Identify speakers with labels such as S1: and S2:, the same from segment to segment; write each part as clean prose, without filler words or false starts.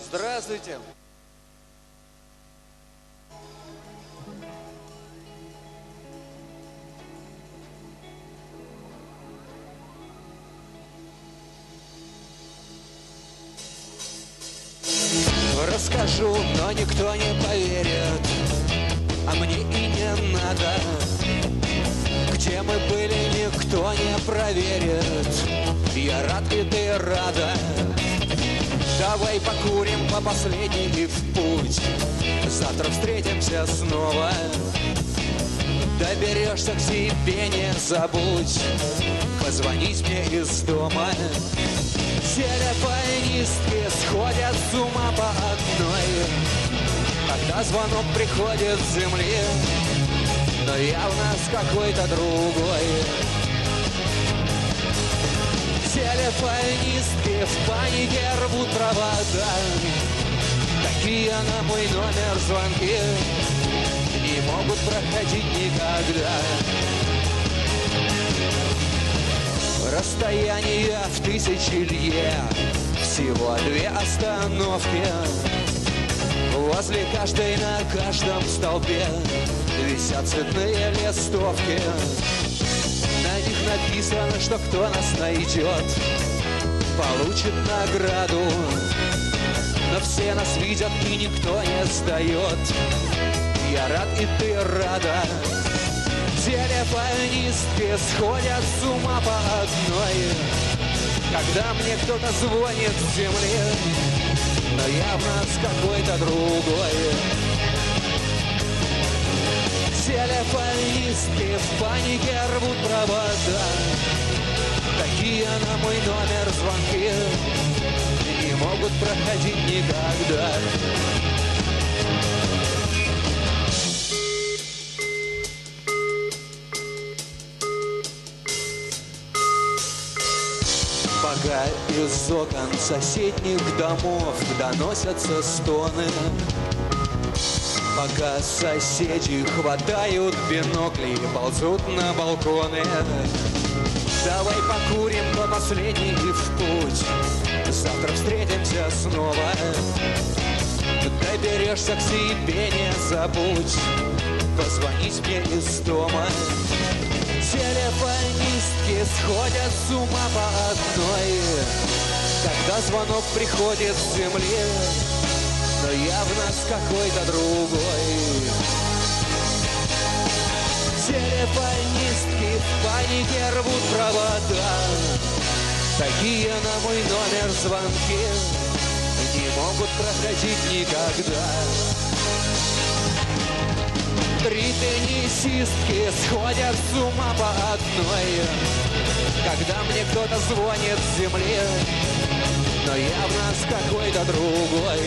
S1: Здравствуйте. Расскажу, но никто не поверит, а мне и не надо. Где мы были, никто не проверит. Я рад, и ты рада. Давай покурим по последней и в путь. Завтра встретимся снова. Доберешься к себе, не забудь позвонить мне из дома. Телефонистки сходят с ума по одной, когда звонок приходит с земли, но явно с какой-то другой. Телефонистки в панике рвут провода, такие на мой номер звонки не могут проходить никогда. Расстояние в 1000 лье, всего 2 остановки. Возле каждой на каждом столбе висят цветные листовки. На них написано, что кто нас найдет, получит награду. Но все нас видят и никто не сдает. Я рад, и ты рада. Телефонистки сходят с ума по одной, когда мне кто-то звонит с земли, но явно с какой-то другой. Телефонистки в панике рвут провода, такие на мой номер звонки не могут проходить никогда. Пока из окон соседних домов доносятся стоны, пока соседи хватают бинокли и ползут на балконы. Давай покурим по последней и в путь. Завтра встретимся снова. Доберешься к себе, не забудь позвонить мне из дома. Телефонистки сходят с ума по одной, когда звонок приходит с земли, но явно с какой-то другой. Телефонистки в панике рвут провода, такие на мой номер звонки не могут проходить никогда. 3 теннисистки сходят с ума по одной, когда мне кто-то звонит с земли, но явно с какой-то другой.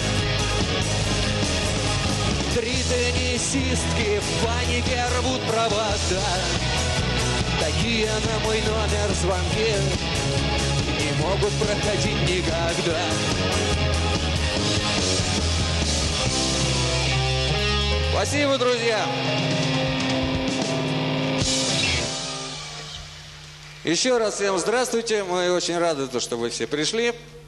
S1: 3 теннисистки в панике рвут провода, такие на мой номер звонки не могут проходить никогда. Спасибо, друзья! Еще раз всем здравствуйте. Мы очень рады, что вы все пришли.